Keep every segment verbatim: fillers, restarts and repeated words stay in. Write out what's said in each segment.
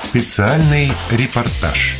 Специальный репортаж.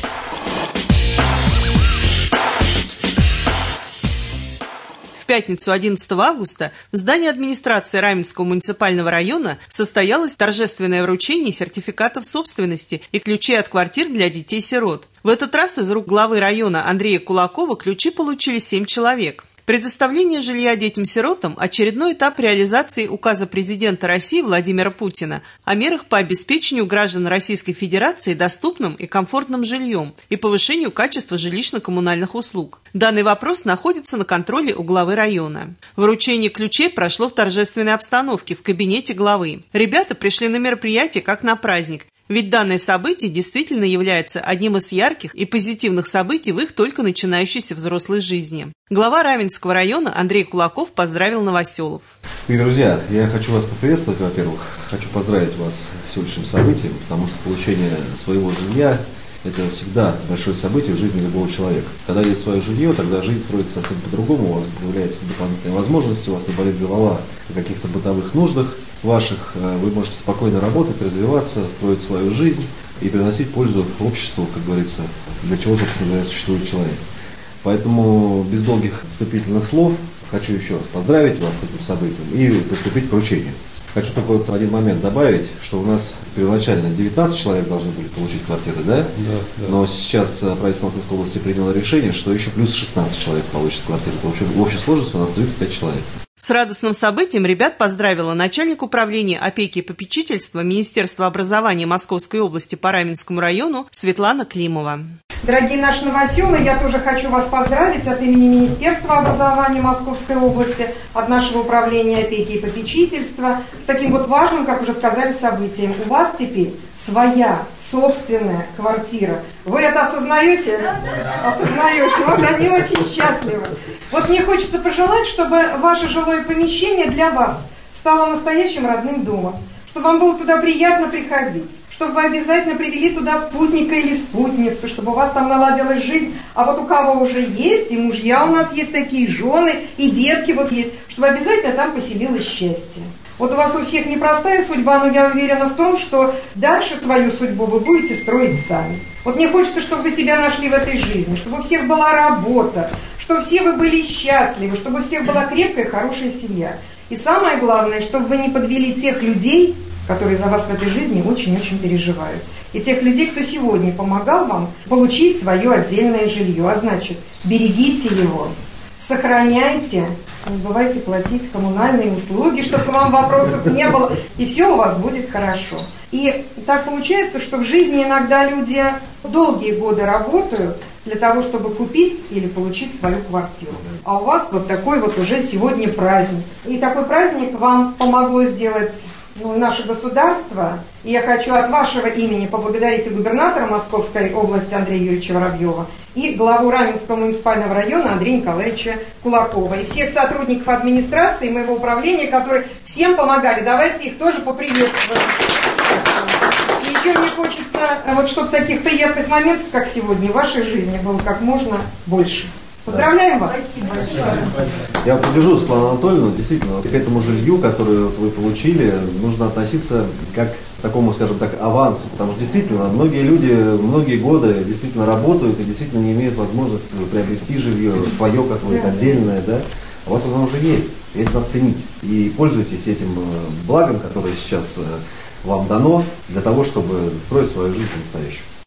В пятницу одиннадцатого августа в здании администрации Раменского муниципального района состоялось торжественное вручение сертификатов собственности и ключей от квартир для детей-сирот. В этот раз из рук главы района Андрея Кулакова ключи получили семь человек. Предоставление жилья детям-сиротам – очередной этап реализации указа президента России Владимира Путина о мерах по обеспечению граждан Российской Федерации доступным и комфортным жильем и повышению качества жилищно-коммунальных услуг. Данный вопрос находится на контроле у главы района. Вручение ключей прошло в торжественной обстановке в кабинете главы. Ребята пришли на мероприятие как на праздник. Ведь данное событие действительно является одним из ярких и позитивных событий в их только начинающейся взрослой жизни. Глава Раменского района Андрей Кулаков поздравил новоселов. И, друзья, я хочу вас поприветствовать, во-первых. Хочу поздравить вас с сегодняшним событием, потому что получение своего жилья – это всегда большое событие в жизни любого человека. Когда есть свое жилье, тогда жизнь строится совсем по-другому, у вас появляются дополнительные возможности, у вас не болит голова о каких-то бытовых нуждах ваших, вы можете спокойно работать, развиваться, строить свою жизнь и приносить пользу обществу, как говорится, для чего, собственно, существует человек. Поэтому без долгих вступительных слов хочу еще раз поздравить вас с этим событием и приступить к вручению. Хочу только вот один момент добавить, что у нас первоначально девятнадцать человек должны были получить квартиры, да? Да, да. Но сейчас правительство Московской области приняло решение, что еще плюс шестнадцать человек получат квартиры. В общем, в общей сложности у нас тридцать пять человек. С радостным событием ребят поздравила начальник управления опеки и попечительства Министерства образования Московской области по Раменскому району Светлана Климова. Дорогие наши новоселы, я тоже хочу вас поздравить от имени Министерства образования Московской области, от нашего управления опеки и попечительства с таким вот важным, как уже сказали, событием. У вас теперь своя собственная квартира. Вы это осознаете? Да. Осознаете. Вот они очень счастливы. Вот мне хочется пожелать, чтобы ваше жилое помещение для вас стало настоящим родным домом, чтобы вам было туда приятно приходить, чтобы вы обязательно привели туда спутника или спутницу, чтобы у вас там наладилась жизнь. А вот у кого уже есть, и мужья у нас есть такие, жены, и детки вот есть, чтобы обязательно там поселилось счастье. Вот у вас у всех непростая судьба, но я уверена в том, что дальше свою судьбу вы будете строить сами. Вот мне хочется, чтобы вы себя нашли в этой жизни, чтобы у всех была работа, чтобы все вы были счастливы, чтобы у всех была крепкая, хорошая семья. И самое главное, чтобы вы не подвели тех людей, которые за вас в этой жизни очень-очень переживают. И тех людей, кто сегодня помогал вам получить свое отдельное жилье. А значит, берегите его, сохраняйте, не забывайте платить коммунальные услуги, чтобы к вам вопросов не было, и все у вас будет хорошо. И так получается, что в жизни иногда люди долгие годы работают для того, чтобы купить или получить свою квартиру. А у вас вот такой вот уже сегодня праздник. И такой праздник вам помогло сделать ну, наше государство. И я хочу от вашего имени поблагодарить и губернатора Московской области Андрея Юрьевича Воробьева, и главу Раменского муниципального района Андрея Николаевича Кулакова, и всех сотрудников администрации и моего управления, которые всем помогали. Давайте их тоже поприветствуем. И еще мне хочется, вот, чтобы таких приятных моментов, как сегодня, в вашей жизни было как можно больше. Поздравляем вас! Спасибо. Я поддержу Светлану Анатольевну. Действительно, к этому жилью, которое вот вы получили, нужно относиться как к такому, скажем так, авансу. Потому что действительно, многие люди многие годы действительно работают и действительно не имеют возможности приобрести жилье свое какое-то, отдельное, да? У вас оно уже есть. И это надо ценить. И пользуйтесь этим благом, которое сейчас вам дано, для того, чтобы строить свою жизнь по-настоящему.